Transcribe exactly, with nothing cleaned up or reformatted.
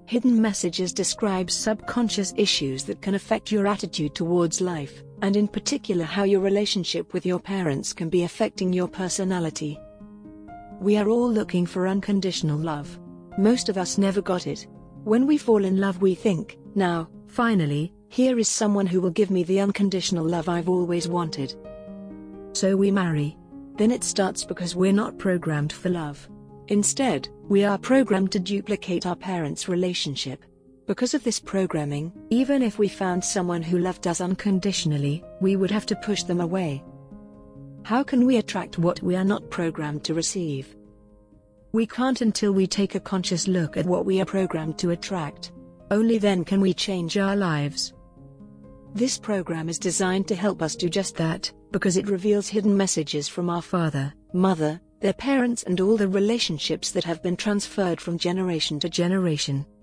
Hidden messages describe subconscious issues that can affect your attitude towards life, and in particular how your relationship with your parents can be affecting your personality. We are all looking for unconditional love. Most of us never got it. When we fall in love we think, now, finally, here is someone who will give me the unconditional love I've always wanted. So we marry. Then it starts because we're not programmed for love. Instead, we are programmed to duplicate our parents' relationship. Because of this programming, even if we found someone who loved us unconditionally, we would have to push them away. How can we attract what we are not programmed to receive? We can't until we take a conscious look at what we are programmed to attract. Only then can we change our lives. This program is designed to help us do just that, because it reveals hidden messages from our father, mother, their parents and all the relationships that have been transferred from generation to generation.